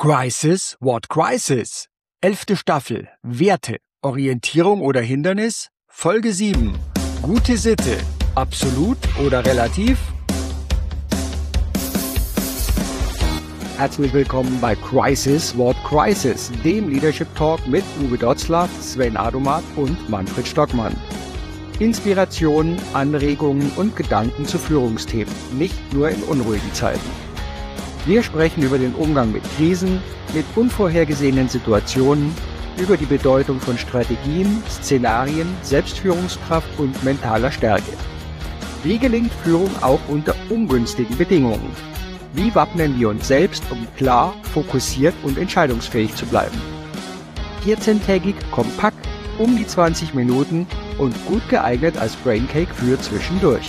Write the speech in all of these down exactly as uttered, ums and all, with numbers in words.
Crisis, what crisis? Elfte Staffel, Werte, Orientierung oder Hindernis? Folge sieben, gute Sitte, absolut oder relativ? Herzlich willkommen bei Crisis, what crisis, dem Leadership Talk mit Uwe Dotzlaff, Sven Adomat und Manfred Stockmann. Inspirationen, Anregungen und Gedanken zu Führungsthemen, nicht nur in unruhigen Zeiten. Wir sprechen über den Umgang mit Krisen, mit unvorhergesehenen Situationen, über die Bedeutung von Strategien, Szenarien, Selbstführungskraft und mentaler Stärke. Wie gelingt Führung auch unter ungünstigen Bedingungen? Wie wappnen wir uns selbst, um klar, fokussiert und entscheidungsfähig zu bleiben? vierzehntägig, kompakt, um die zwanzig Minuten und gut geeignet als Braincake für zwischendurch.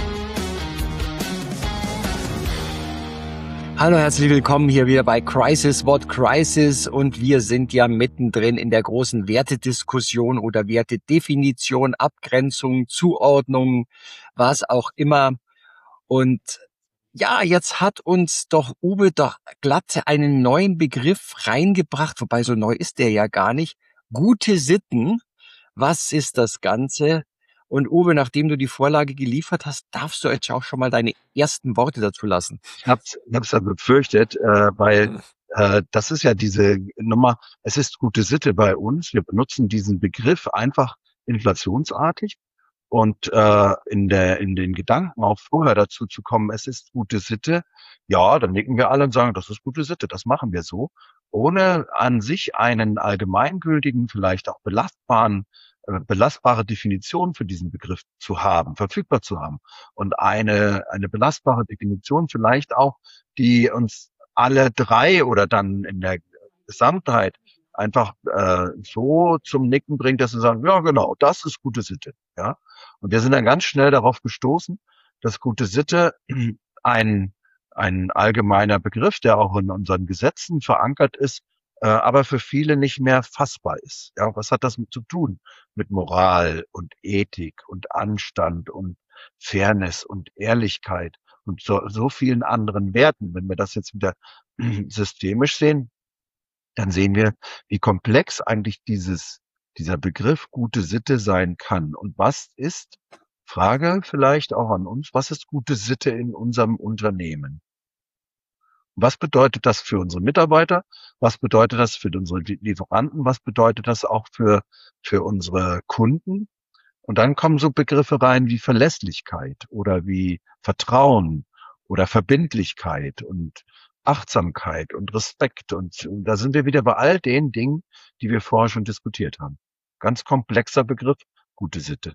Hallo, herzlich willkommen hier wieder bei Crisis, what crisis, und wir sind ja mittendrin in der großen Wertediskussion oder Wertedefinition, Abgrenzung, Zuordnung, was auch immer. Und ja, jetzt hat uns doch Uwe doch glatt einen neuen Begriff reingebracht, wobei so neu ist der ja gar nicht. Gute Sitten. Was ist das Ganze? Und Uwe, nachdem du die Vorlage geliefert hast, darfst du jetzt auch schon mal deine ersten Worte dazu lassen. Ich hab's, ich hab's ja befürchtet, äh, weil äh, das ist ja diese Nummer, es ist gute Sitte bei uns. Wir benutzen diesen Begriff einfach inflationsartig und äh, in der in den Gedanken auch vorher dazu zu kommen, es ist gute Sitte, ja, dann nicken wir alle und sagen, das ist gute Sitte, das machen wir so, ohne an sich einen allgemeingültigen, vielleicht auch belastbaren belastbare Definition für diesen Begriff zu haben, verfügbar zu haben. Und eine, eine belastbare Definition vielleicht auch, die uns alle drei oder dann in der Gesamtheit einfach äh, so zum Nicken bringt, dass wir sagen, ja genau, das ist gute Sitte. Ja. Und wir sind dann ganz schnell darauf gestoßen, dass gute Sitte ein, ein allgemeiner Begriff, der auch in unseren Gesetzen verankert ist, aber für viele nicht mehr fassbar ist. Ja, was hat das mit zu tun? Mit Moral und Ethik und Anstand und Fairness und Ehrlichkeit und so, so vielen anderen Werten. Wenn wir das jetzt wieder systemisch sehen, dann sehen wir, wie komplex eigentlich dieses, dieser Begriff gute Sitte sein kann. Und was ist, Frage vielleicht auch an uns, was ist gute Sitte in unserem Unternehmen? Was bedeutet das für unsere Mitarbeiter? Was bedeutet das für unsere Lieferanten? Was bedeutet das auch für, für unsere Kunden? Und dann kommen so Begriffe rein wie Verlässlichkeit oder wie Vertrauen oder Verbindlichkeit und Achtsamkeit und Respekt. Und, und da sind wir wieder bei all den Dingen, die wir vorher schon diskutiert haben. Ganz komplexer Begriff, gute Sitte.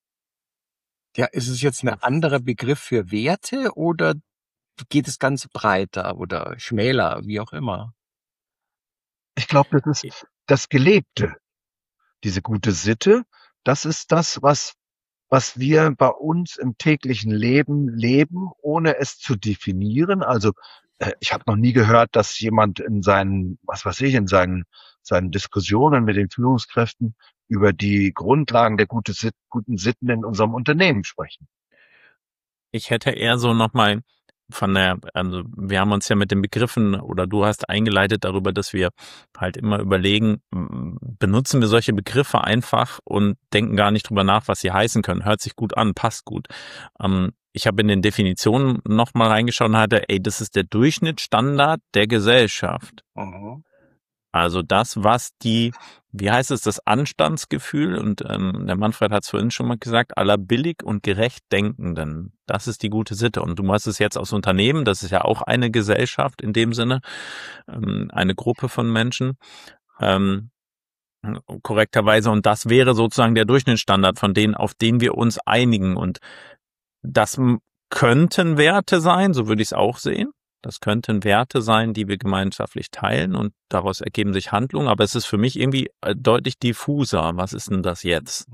Ja, ist es jetzt ein anderer Begriff für Werte oder geht es ganz breiter oder schmäler, wie auch immer? Ich glaube, das ist das Gelebte. Diese gute Sitte, das ist das, was, was wir bei uns im täglichen Leben leben, ohne es zu definieren. Also, äh, ich habe noch nie gehört, dass jemand in seinen, was weiß ich, in seinen, seinen Diskussionen mit den Führungskräften über die Grundlagen der gute Sit- guten Sitten in unserem Unternehmen sprechen. Ich hätte eher so nochmal von der, also wir haben uns ja mit den Begriffen oder du hast eingeleitet darüber, dass wir halt immer überlegen, benutzen wir solche Begriffe einfach und denken gar nicht drüber nach, was sie heißen können. Hört sich gut an, passt gut. Ähm, ich habe in den Definitionen nochmal reingeschaut und hatte, ey, das ist der Durchschnittsstandard der Gesellschaft. Mhm. Also das, was die, wie heißt es, das Anstandsgefühl, und ähm, der Manfred hat es vorhin schon mal gesagt, aller billig und gerecht Denkenden. Das ist die gute Sitte. Und du machst es jetzt aus Unternehmen, das ist ja auch eine Gesellschaft in dem Sinne, ähm, eine Gruppe von Menschen, ähm, korrekterweise. Und das wäre sozusagen der Durchschnittsstandard von denen, auf den wir uns einigen. Und das könnten Werte sein, so würde ich es auch sehen. Das könnten Werte sein, die wir gemeinschaftlich teilen und daraus ergeben sich Handlungen. Aber es ist für mich irgendwie deutlich diffuser. Was ist denn das jetzt?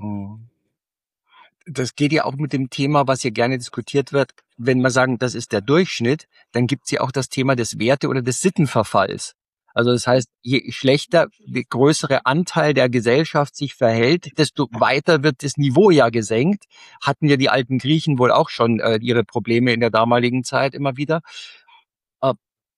Das geht ja auch mit dem Thema, was hier gerne diskutiert wird. Wenn wir sagen, das ist der Durchschnitt, dann gibt es ja auch das Thema des Werte- oder des Sittenverfalls. Also das heißt, je schlechter, je größere Anteil der Gesellschaft sich verhält, desto weiter wird das Niveau ja gesenkt. Hatten ja die alten Griechen wohl auch schon äh, ihre Probleme in der damaligen Zeit immer wieder.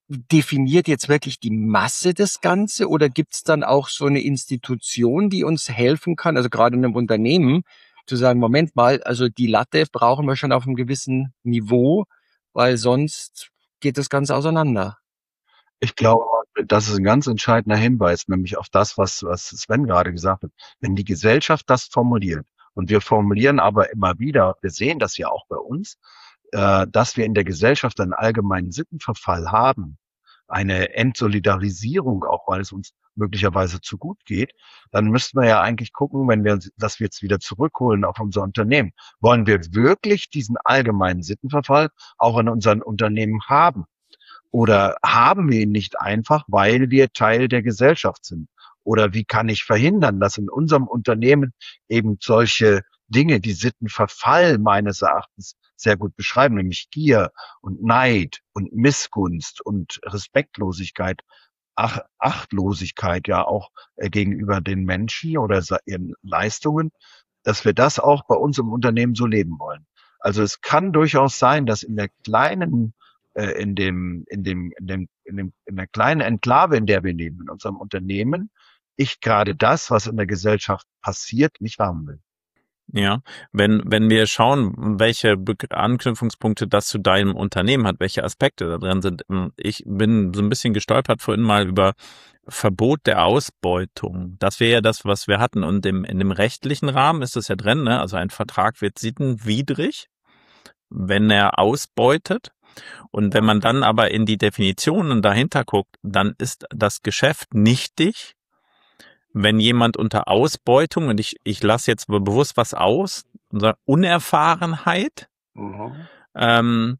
definiert jetzt wirklich die Masse das Ganze oder gibt's dann auch so eine Institution, die uns helfen kann, also gerade in einem Unternehmen, zu sagen, Moment mal, also die Latte brauchen wir schon auf einem gewissen Niveau, weil sonst geht das Ganze auseinander. Ich glaube, das ist ein ganz entscheidender Hinweis, nämlich auf das, was, was Sven gerade gesagt hat. Wenn die Gesellschaft das formuliert, und wir formulieren aber immer wieder, wir sehen das ja auch bei uns, äh, dass wir in der Gesellschaft einen allgemeinen Sittenverfall haben, eine Entsolidarisierung auch, weil es uns möglicherweise zu gut geht, dann müssten wir ja eigentlich gucken, wenn wir das jetzt wieder zurückholen auf unser Unternehmen. Wollen wir wirklich diesen allgemeinen Sittenverfall auch in unseren Unternehmen haben? Oder haben wir ihn nicht einfach, weil wir Teil der Gesellschaft sind? Oder wie kann ich verhindern, dass in unserem Unternehmen eben solche Dinge, die Sittenverfall meines Erachtens sehr gut beschreiben, nämlich Gier und Neid und Missgunst und Respektlosigkeit, Ach, Achtlosigkeit ja auch äh, gegenüber den Menschen oder ihren Leistungen, dass wir das auch bei uns im Unternehmen so leben wollen. Also es kann durchaus sein, dass in der kleinen äh, in dem, in dem, in dem, in dem, in der kleinen Enklave, in der wir leben, in unserem Unternehmen, ich gerade das, was in der Gesellschaft passiert, nicht haben will. Ja, wenn, wenn wir schauen, welche Anknüpfungspunkte das zu deinem Unternehmen hat, welche Aspekte da drin sind. Ich bin so ein bisschen gestolpert vorhin mal über Verbot der Ausbeutung. Das wäre ja das, was wir hatten. Und im, in dem rechtlichen Rahmen ist das ja drin, ne? Also ein Vertrag wird sittenwidrig, wenn er ausbeutet. Und wenn man dann aber in die Definitionen dahinter guckt, dann ist das Geschäft nichtig, wenn jemand unter Ausbeutung, und ich, ich lasse jetzt bewusst was aus, unsere Unerfahrenheit, mhm. ähm,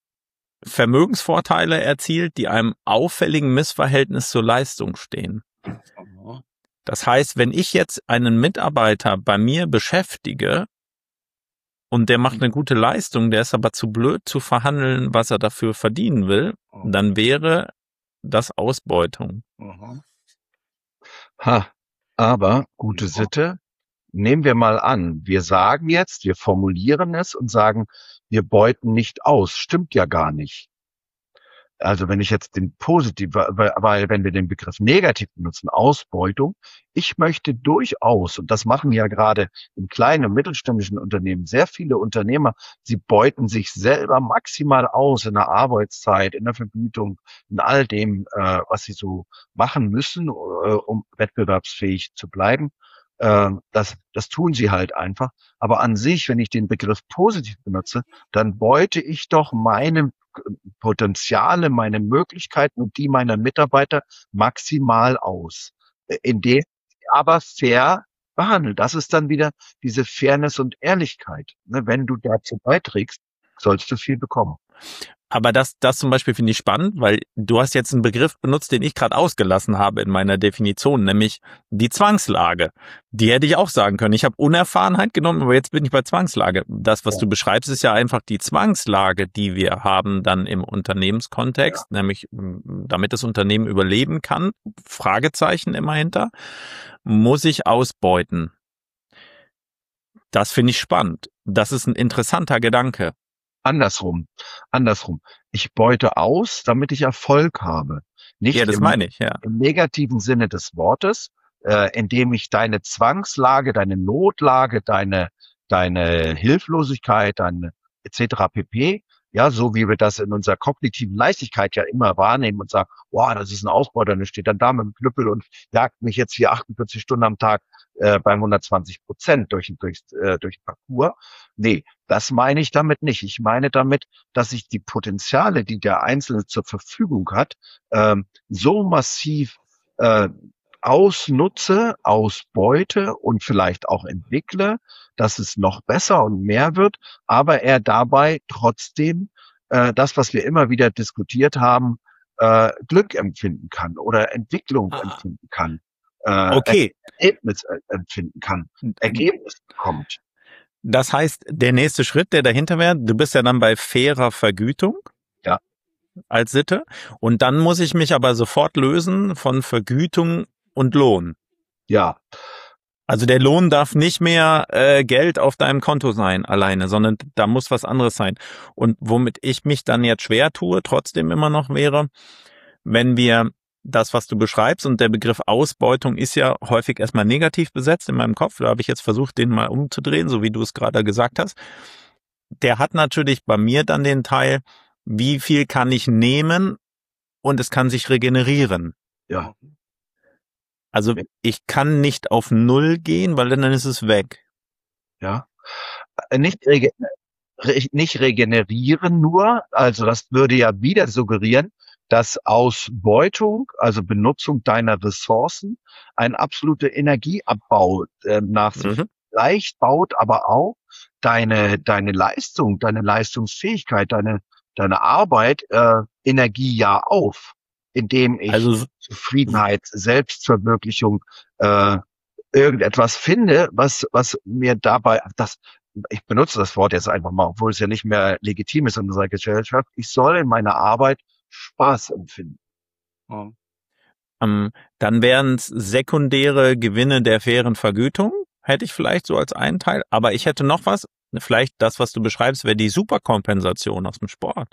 Vermögensvorteile erzielt, die einem auffälligen Missverhältnis zur Leistung stehen. Mhm. Das heißt, wenn ich jetzt einen Mitarbeiter bei mir beschäftige und der macht eine gute Leistung, der ist aber zu blöd zu verhandeln, was er dafür verdienen will, mhm. dann wäre das Ausbeutung. Mhm. Ha, aber gute Sitte, nehmen wir mal an, wir sagen jetzt, wir formulieren es und sagen, wir beuten nicht aus. Stimmt ja gar nicht. Also wenn ich jetzt den positiv, weil wenn wir den Begriff negativ benutzen, Ausbeutung, ich möchte durchaus, und das machen ja gerade in kleinen und mittelständischen Unternehmen sehr viele Unternehmer, sie beuten sich selber maximal aus in der Arbeitszeit, in der Vergütung, in all dem, äh, was sie so machen müssen, äh, um wettbewerbsfähig zu bleiben. Äh, das, das tun sie halt einfach. Aber an sich, wenn ich den Begriff positiv benutze, dann beute ich doch meine Potenziale, meine Möglichkeiten und die meiner Mitarbeiter maximal aus, indem sie aber fair behandeln. Das ist dann wieder diese Fairness und Ehrlichkeit. Wenn du dazu beiträgst, sollst du viel bekommen. Aber das, das zum Beispiel finde ich spannend, weil du hast jetzt einen Begriff benutzt, den ich gerade ausgelassen habe in meiner Definition, nämlich die Zwangslage. Die hätte ich auch sagen können. Ich habe Unerfahrenheit genommen, aber jetzt bin ich bei Zwangslage. Das, was ja. du beschreibst, ist ja einfach die Zwangslage, die wir haben dann im Unternehmenskontext, ja. nämlich damit das Unternehmen überleben kann, Fragezeichen immer hinter, muss ich ausbeuten. Das finde ich spannend. Das ist ein interessanter Gedanke. Andersrum, andersrum. Ich beute aus, damit ich Erfolg habe. Nicht ja, das im, meine ich, ja. im negativen Sinne des Wortes, äh, indem ich deine Zwangslage, deine Notlage, deine, deine Hilflosigkeit, deine et cetera pp., ja, so wie wir das in unserer kognitiven Leichtigkeit ja immer wahrnehmen und sagen, wow, das ist ein Ausbeuter, der steht dann da mit dem Knüppel und jagt mich jetzt hier achtundvierzig Stunden am Tag äh, bei hundertzwanzig Prozent durch, durch, äh, durch den Parcours. Nee, das meine ich damit nicht. Ich meine damit, dass ich die Potenziale, die der Einzelne zur Verfügung hat, ähm, so massiv äh, ausnutze, ausbeute und vielleicht auch entwickle, dass es noch besser und mehr wird, aber er dabei trotzdem äh, das, was wir immer wieder diskutiert haben, äh, Glück empfinden kann oder Entwicklung ah. empfinden kann, äh, okay. Ergebnis empfinden kann, Ergebnis bekommt. Das heißt, der nächste Schritt, der dahinter wäre, du bist ja dann bei fairer Vergütung. Ja. Als Sitte. Und dann muss ich mich aber sofort lösen von Vergütung und Lohn. Ja. Also der Lohn darf nicht mehr äh, Geld auf deinem Konto sein alleine, sondern da muss was anderes sein. Und womit ich mich dann jetzt schwer tue, trotzdem immer noch wäre, wenn wir das, was du beschreibst, und der Begriff Ausbeutung ist ja häufig erstmal negativ besetzt in meinem Kopf, da habe ich jetzt versucht, den mal umzudrehen, so wie du es gerade gesagt hast. Der hat natürlich bei mir dann den Teil, wie viel kann ich nehmen und es kann sich regenerieren. Ja. Also ich kann nicht auf Null gehen, weil dann ist es weg. Ja. Nicht, rege nicht regenerieren nur, also das würde ja wieder suggerieren, dass Ausbeutung, also Benutzung deiner Ressourcen, ein absoluter Energieabbau äh, nach sich Mhm. leicht baut, aber auch deine deine Leistung, deine Leistungsfähigkeit, deine deine Arbeit äh, Energie ja auf, indem ich Also Zufriedenheit, Selbstverwirklichung, äh, irgendetwas finde, was was mir dabei das ich benutze das Wort jetzt einfach mal, obwohl es ja nicht mehr legitim ist in unserer Gesellschaft. Ich soll in meiner Arbeit Spaß empfinden. Ja. Ähm, dann wären es sekundäre Gewinne der fairen Vergütung, hätte ich vielleicht so als einen Teil. Aber ich hätte noch was, vielleicht das, was du beschreibst, wäre die Superkompensation aus dem Sport.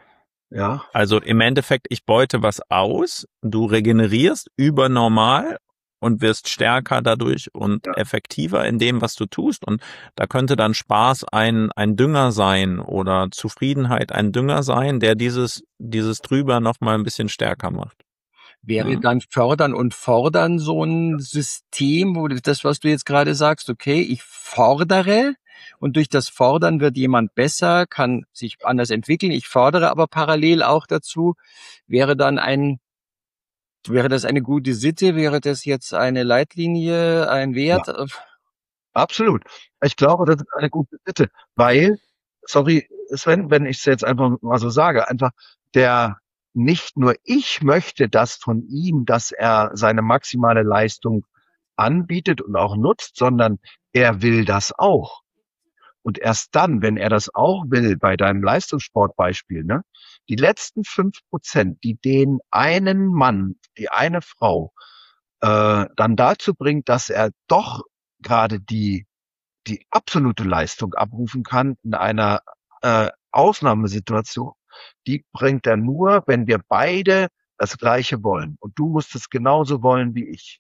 Ja. Also im Endeffekt, ich beute was aus, du regenerierst übernormal und wirst stärker dadurch und Ja. effektiver in dem, was du tust. Und da könnte dann Spaß ein, ein Dünger sein oder Zufriedenheit ein Dünger sein, der dieses, dieses drüber noch mal ein bisschen stärker macht. Wäre Ja. dann Fördern und Fordern so ein System, wo du- das, was du jetzt gerade sagst, okay, ich fordere und durch das Fordern wird jemand besser, kann sich anders entwickeln, ich fordere aber parallel auch dazu, wäre dann ein, wäre das eine gute Sitte, wäre das jetzt eine Leitlinie, ein Wert? Absolut. Ich glaube, das ist eine gute Sitte, weil, sorry, Sven, wenn ich es jetzt einfach mal so sage, einfach der, nicht nur ich möchte das von ihm, dass er seine maximale Leistung anbietet und auch nutzt, sondern er will das auch. Und erst dann, wenn er das auch will, bei deinem Leistungssportbeispiel, ne, die letzten fünf Prozent, die den einen Mann, die eine Frau, äh, dann dazu bringt, dass er doch gerade die die absolute Leistung abrufen kann in einer äh, Ausnahmesituation, die bringt er nur, wenn wir beide das Gleiche wollen. Und du musst es genauso wollen wie ich.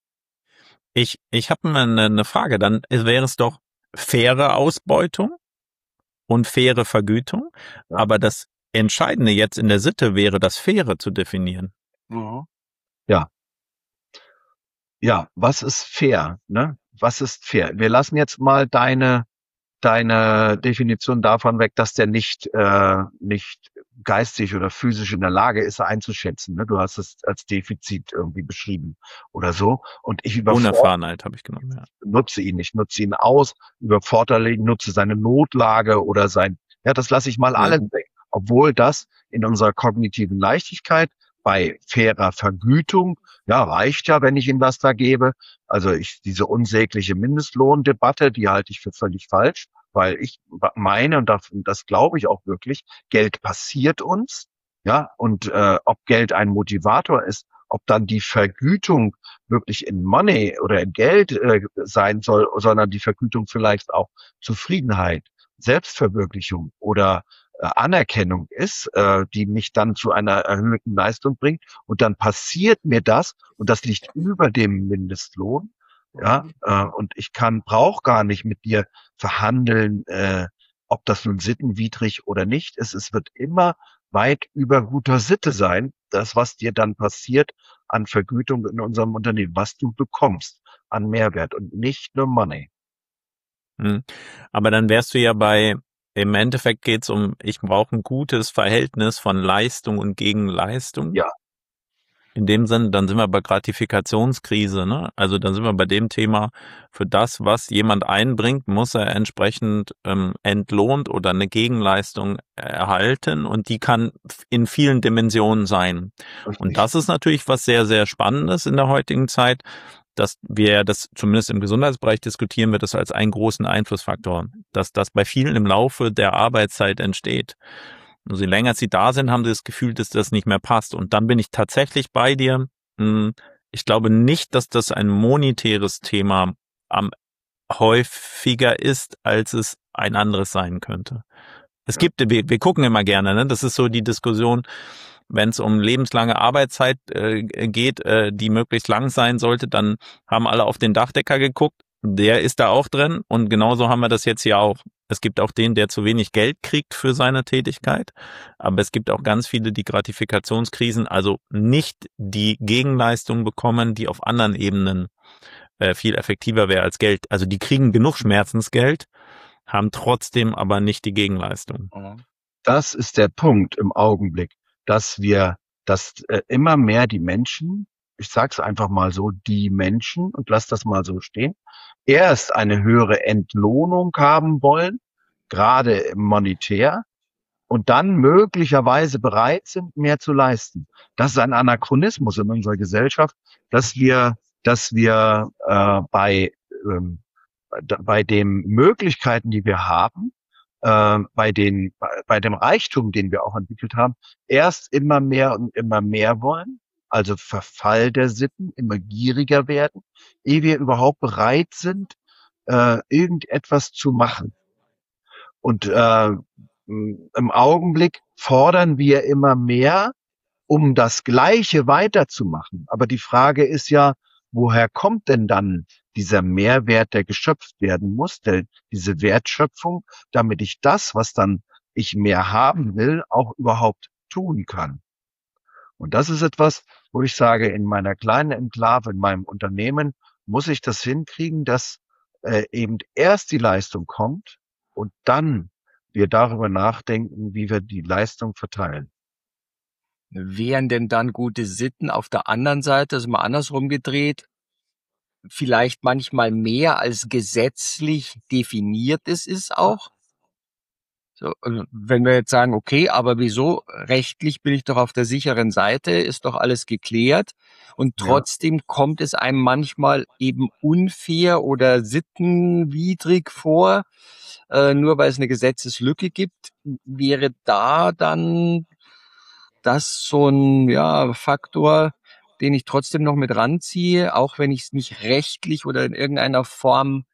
Ich, ich habe eine, eine Frage. Dann wäre es doch faire Ausbeutung und faire Vergütung. Ja. Aber das Entscheidende jetzt in der Sitte wäre, das Faire zu definieren. Mhm. Ja. Ja, was ist fair? Ne? Was ist fair? Wir lassen jetzt mal deine deine Definition davon weg, dass der nicht äh, nicht geistig oder physisch in der Lage ist einzuschätzen. Ne? Du hast es als Defizit irgendwie beschrieben oder so. Und ich überfordere Unerfahrenheit habe ich genommen, ja. nutze ihn nicht, nutze ihn aus, überfordere ihn, nutze seine Notlage oder sein, ja, das lasse ich mal Ja. alles weg. Obwohl das in unserer kognitiven Leichtigkeit bei fairer Vergütung, ja, reicht ja, wenn ich ihm was da gebe. Also ich, diese unsägliche Mindestlohndebatte, die halte ich für völlig falsch, weil ich meine, und das, das glaube ich auch wirklich, Geld passiert uns, ja, und äh, ob Geld ein Motivator ist, ob dann die Vergütung wirklich in Money oder in Geld äh, sein soll, sondern die Vergütung vielleicht auch Zufriedenheit, Selbstverwirklichung oder äh, Anerkennung ist, äh, die mich dann zu einer erhöhten Leistung bringt. Und dann passiert mir das und das liegt über dem Mindestlohn. Ja, äh, und ich kann, brauche gar nicht mit dir verhandeln, äh, ob das nun sittenwidrig oder nicht ist. Es wird immer weit über guter Sitte sein, das, was dir dann passiert an Vergütung in unserem Unternehmen, was du bekommst an Mehrwert und nicht nur Money. Hm. Aber dann wärst du ja bei, im Endeffekt geht's um, ich brauche ein gutes Verhältnis von Leistung und Gegenleistung. Ja. In dem Sinne, dann sind wir bei Gratifikationskrise, ne? Also dann sind wir bei dem Thema, für das, was jemand einbringt, muss er entsprechend ähm, entlohnt oder eine Gegenleistung erhalten und die kann in vielen Dimensionen sein. Richtig. Und das ist natürlich was sehr, sehr Spannendes in der heutigen Zeit, dass wir das zumindest im Gesundheitsbereich diskutieren wir das als einen großen Einflussfaktor, dass das bei vielen im Laufe der Arbeitszeit entsteht. Und je länger sie da sind, haben sie das Gefühl, dass das nicht mehr passt. Und dann bin ich tatsächlich bei dir. Ich glaube nicht, dass das ein monetäres Thema am häufiger ist, als es ein anderes sein könnte. Es gibt, wir, wir gucken immer gerne, ne? Das ist so die Diskussion, wenn es um lebenslange Arbeitszeit äh, geht, äh, die möglichst lang sein sollte, dann haben alle auf den Dachdecker geguckt. Der ist da auch drin und genauso haben wir das jetzt hier auch. Es gibt auch den, der zu wenig Geld kriegt für seine Tätigkeit, aber es gibt auch ganz viele, die Gratifikationskrisen, also nicht die Gegenleistung bekommen, die auf anderen Ebenen äh, viel effektiver wäre als Geld. Also die kriegen genug Schmerzensgeld, haben trotzdem aber nicht die Gegenleistung. Das ist der Punkt im Augenblick, dass wir, dass äh, immer mehr die Menschen, ich sag's einfach mal so, die Menschen, und lass das mal so stehen, erst eine höhere Entlohnung haben wollen, gerade monetär, und dann möglicherweise bereit sind, mehr zu leisten. Das ist ein Anachronismus in unserer Gesellschaft, dass wir, dass wir äh, bei ähm, bei den Möglichkeiten, die wir haben, äh, bei den bei, bei dem Reichtum, den wir auch entwickelt haben, erst immer mehr und immer mehr wollen. Also Verfall der Sitten, immer gieriger werden, ehe wir überhaupt bereit sind, äh, irgendetwas zu machen. Und äh, im Augenblick fordern wir immer mehr, um das Gleiche weiterzumachen. Aber die Frage ist ja, woher kommt denn dann dieser Mehrwert, der geschöpft werden muss, der, diese Wertschöpfung, damit ich das, was dann ich mehr haben will, auch überhaupt tun kann. Und das ist etwas, wo ich sage, in meiner kleinen Enklave, in meinem Unternehmen, muss ich das hinkriegen, dass äh, eben erst die Leistung kommt und dann wir darüber nachdenken, wie wir die Leistung verteilen. Wären denn dann gute Sitten auf der anderen Seite, also mal andersrum gedreht, vielleicht manchmal mehr als gesetzlich definiert es ist auch? So, wenn wir jetzt sagen, okay, aber wieso? Rechtlich bin ich doch auf der sicheren Seite, ist doch alles geklärt. Und trotzdem ja. kommt es einem manchmal eben unfair oder sittenwidrig vor, äh, nur weil es eine Gesetzeslücke gibt. Wäre da dann das so ein ja, Faktor, den ich trotzdem noch mit ranziehe, auch wenn ich es nicht rechtlich oder in irgendeiner Form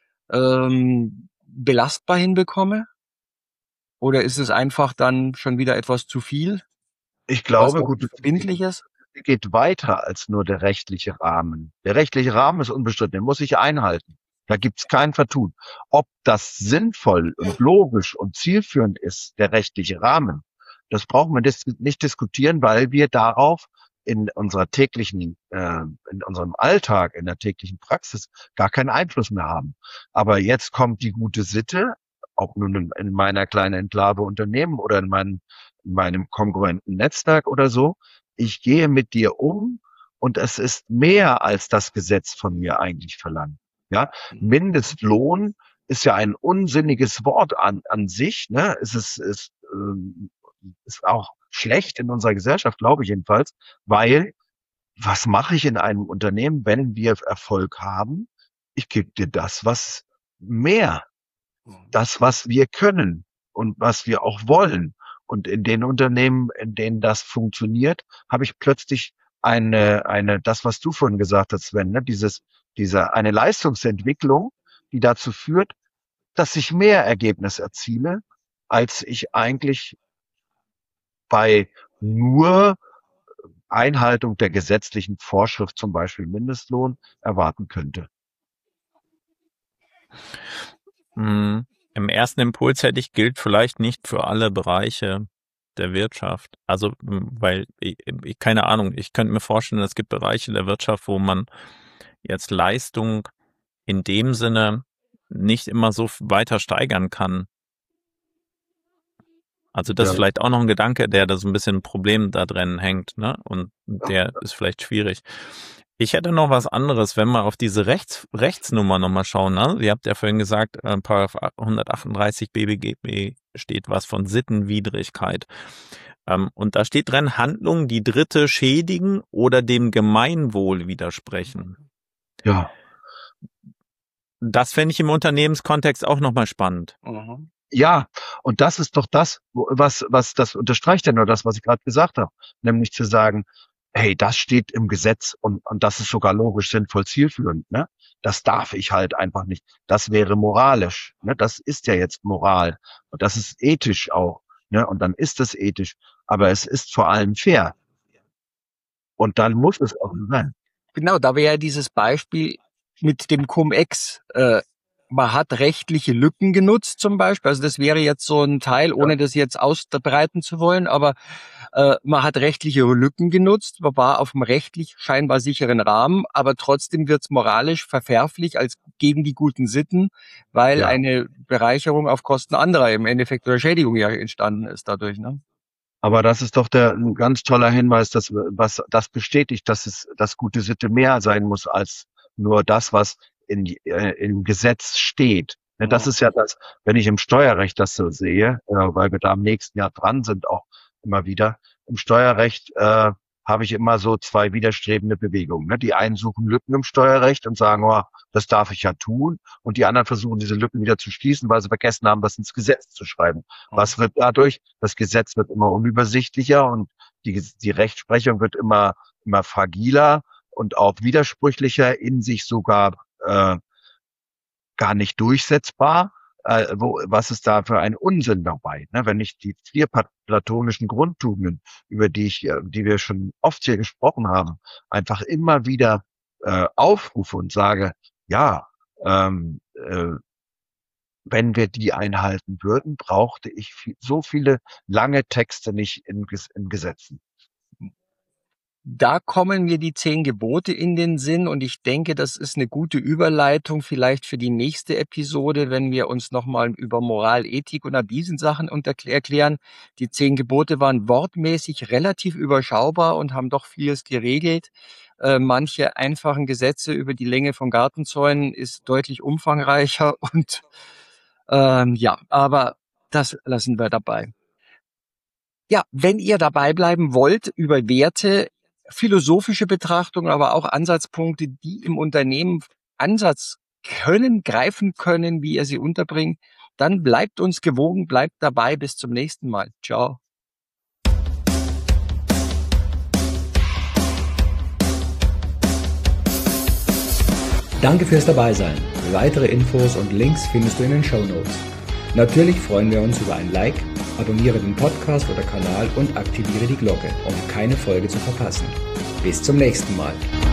ähm, belastbar hinbekomme? Oder ist es einfach dann schon wieder etwas zu viel? Ich glaube, was gut, Verbindliches? geht weiter als nur der rechtliche Rahmen. Der rechtliche Rahmen ist unbestritten, den muss ich einhalten. Da gibt's kein Vertun. Ob das sinnvoll und logisch und zielführend ist, der rechtliche Rahmen, das brauchen wir dis- nicht diskutieren, weil wir darauf in unserer täglichen, äh, in unserem Alltag, in der täglichen Praxis gar keinen Einfluss mehr haben. Aber jetzt kommt die gute Sitte, ob nun in, in meiner kleinen Enklave Unternehmen oder in meinem, in meinem kongruenten Netzwerk oder so. Ich gehe mit dir um und es ist mehr als das Gesetz von mir eigentlich verlangt. Ja, Mindestlohn ist ja ein unsinniges Wort an, an sich, ne? Es ist, ist, ähm, ist auch schlecht in unserer Gesellschaft, glaube ich jedenfalls, weil was mache ich in einem Unternehmen, wenn wir Erfolg haben? Ich gebe dir das, was mehr, das, was wir können und was wir auch wollen. Und in den Unternehmen, in denen das funktioniert, habe ich plötzlich eine, eine, das, was du vorhin gesagt hast, Sven, ne, dieses, diese, eine Leistungsentwicklung, die dazu führt, dass ich mehr Ergebnis erziele, als ich eigentlich bei nur Einhaltung der gesetzlichen Vorschrift, zum Beispiel Mindestlohn, erwarten könnte. Hm. Im ersten Impuls hätte ich, gilt vielleicht nicht für alle Bereiche der Wirtschaft. Also, weil, ich, ich, keine Ahnung, ich könnte mir vorstellen, es gibt Bereiche der Wirtschaft, wo man jetzt Leistung in dem Sinne nicht immer so weiter steigern kann. Also das Ja. ist vielleicht auch noch ein Gedanke, der da so ein bisschen ein Problem da drin hängt, ne? Und der ist vielleicht schwierig. Ich hätte noch was anderes, wenn wir auf diese Rechts, Rechtsnummer nochmal schauen. Ne? Ihr habt ja vorhin gesagt, äh, Paragraph hundertachtunddreißig B B G B steht was von Sittenwidrigkeit. Ähm, und da steht drin, Handlungen, die Dritte schädigen oder dem Gemeinwohl widersprechen. Ja. Das fände ich im Unternehmenskontext auch nochmal spannend. Mhm. Ja, und das ist doch das, wo- was, was das unterstreicht ja nur das, was ich gerade gesagt habe. Nämlich zu sagen, hey, das steht im Gesetz und, und das ist sogar logisch sinnvoll zielführend, ne? Das darf ich halt einfach nicht. Das wäre moralisch, ne? Das ist ja jetzt Moral und das ist ethisch auch Ne? Und dann ist es ethisch, aber es ist vor allem fair. Und dann muss es auch sein. Genau, da wäre ja dieses Beispiel mit dem Cum-Ex. Äh, man hat rechtliche Lücken genutzt zum Beispiel. Also das wäre jetzt so ein Teil, ohne das jetzt ausbreiten zu wollen, aber äh, man hat rechtliche Lücken genutzt, man war auf einem rechtlich scheinbar sicheren Rahmen, aber trotzdem wird es moralisch verwerflich als gegen die guten Sitten, weil Ja. eine Bereicherung auf Kosten anderer im Endeffekt oder Schädigung ja entstanden ist dadurch. Ne? Aber das ist doch der ein ganz toller Hinweis, dass was das bestätigt, dass es dass gute Sitte mehr sein muss als nur das, was in äh, im Gesetz steht. Ne, das ist ja das, wenn ich im Steuerrecht das so sehe, äh, weil wir da im nächsten Jahr dran sind, auch immer wieder. Im Steuerrecht äh, habe ich immer so zwei widerstrebende Bewegungen. Ne? Die einen suchen Lücken im Steuerrecht und sagen, oh, das darf ich ja tun. Und die anderen versuchen, diese Lücken wieder zu schließen, weil sie vergessen haben, das ins Gesetz zu schreiben. Was wird dadurch? Das Gesetz wird immer unübersichtlicher und die, die Rechtsprechung wird immer, immer fragiler und auch widersprüchlicher, in sich sogar äh, gar nicht durchsetzbar. Äh, wo, was ist da für ein Unsinn dabei? Ne? Wenn ich die vier platonischen Grundtugenden, über die ich, die wir schon oft hier gesprochen haben, einfach immer wieder äh, aufrufe und sage, ja, ähm, äh, wenn wir die einhalten würden, brauchte ich viel, so viele lange Texte nicht in, in Gesetzen. Da kommen mir die zehn Gebote in den Sinn und ich denke, das ist eine gute Überleitung vielleicht für die nächste Episode, wenn wir uns nochmal über Moral, Ethik und diesen Sachen erklären. Die zehn Gebote waren wortmäßig relativ überschaubar und haben doch vieles geregelt. Äh, manche einfachen Gesetze über die Länge von Gartenzäunen ist deutlich umfangreicher und ähm, ja, aber das lassen wir dabei. Ja, wenn ihr dabei bleiben wollt über Werte, philosophische Betrachtungen, aber auch Ansatzpunkte, die im Unternehmen Ansatz können, greifen können, wie ihr sie unterbringt, dann bleibt uns gewogen, bleibt dabei. Bis zum nächsten Mal. Ciao. Danke fürs Dabeisein. Weitere Infos und Links findest du in den Shownotes. Natürlich freuen wir uns über ein Like, abonniere den Podcast oder Kanal und aktiviere die Glocke, um keine Folge zu verpassen. Bis zum nächsten Mal.